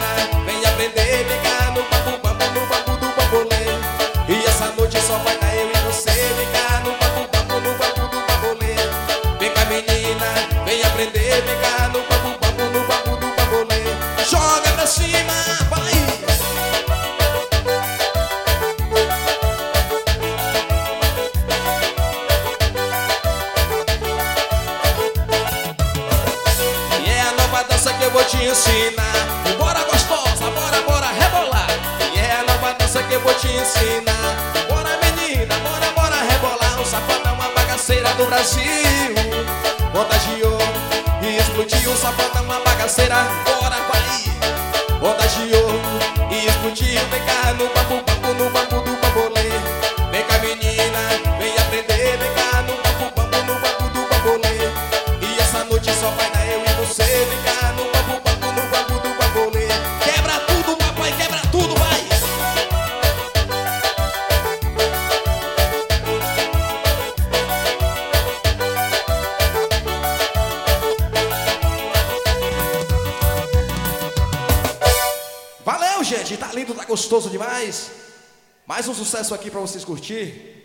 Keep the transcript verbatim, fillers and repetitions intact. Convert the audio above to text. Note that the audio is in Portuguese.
vem aprender, vem cá no bambu, bambu, no bambu do bambolê. E essa noite só vai dar eu e você, vem cá no bambu, bambu, no bambu do bambolê. Vem cá menina, vem aprender, vem cá no bambu, bambu, no bambu do bambolê. Joga pra cima, vai! E é a nova dança que eu vou te ensinar. Bora gostosa, bora, bora rebolar. E é a nova dança que eu vou te ensinar. Bora menina, bora, bora rebolar. O Safadão, uma bagaceira do Brasil, contagiou e explodiu. O Safadão, uma bagaceira, bora, vai. Contagiou e explodiu. Vem cá no bambu, bambu, no bambu do bambolê. Vem cá menina, vem aprender. Vem cá no bambu, bambu, no bambu do bambolê. E essa noite só vai dar eu e você. Vem cá no bambu, bambu, no bambu do bambolê. Quebra tudo, papai, quebra tudo, vai! Valeu, gente, tá lindo, tá gostoso demais. Mais um sucesso aqui pra vocês curtir.